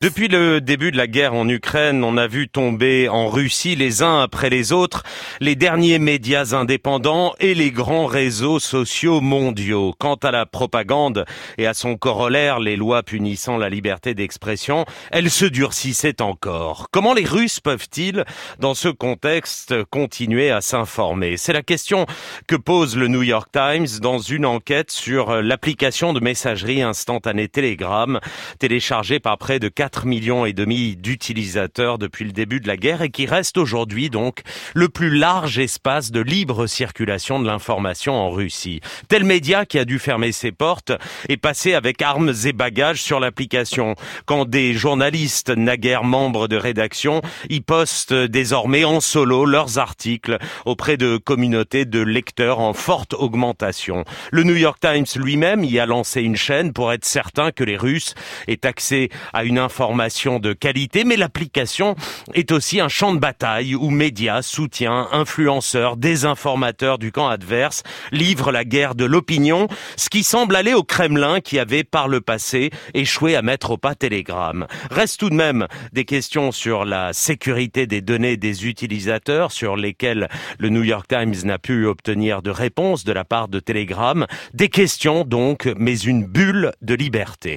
Depuis le début de la guerre en Ukraine, on a vu tomber en Russie les uns après les autres les derniers médias indépendants et les grands réseaux sociaux mondiaux. Quant à la propagande et à son corollaire, les lois punissant la liberté d'expression, elles se durcissaient encore. Comment les Russes peuvent-ils, dans ce contexte, continuer à s'informer? C'est la question que pose le New York Times dans une enquête sur l'application de messagerie instantanée Telegram, téléchargée par près de 4,5 millions d'utilisateurs depuis le début de la guerre et qui reste aujourd'hui donc le plus large espace de libre circulation de l'information en Russie. Tel média qui a dû fermer ses portes est passé avec armes et bagages sur l'application. Quand des journalistes, naguère membres de rédaction, y postent désormais en solo leurs articles auprès de communautés de lecteurs en forte augmentation. Le New York Times lui-même y a lancé une chaîne pour être certain que les Russes aient accès à une information de qualité, mais l'application est aussi un champ de bataille où médias, soutiens, influenceurs, désinformateurs du camp adverse livrent la guerre de l'opinion, ce qui semble aller au Kremlin qui avait par le passé échoué à mettre au pas Telegram. Reste tout de même des questions sur la sécurité des données des utilisateurs sur lesquelles le New York Times n'a pu obtenir de réponse de la part de Telegram. Des questions donc, mais une bulle de liberté.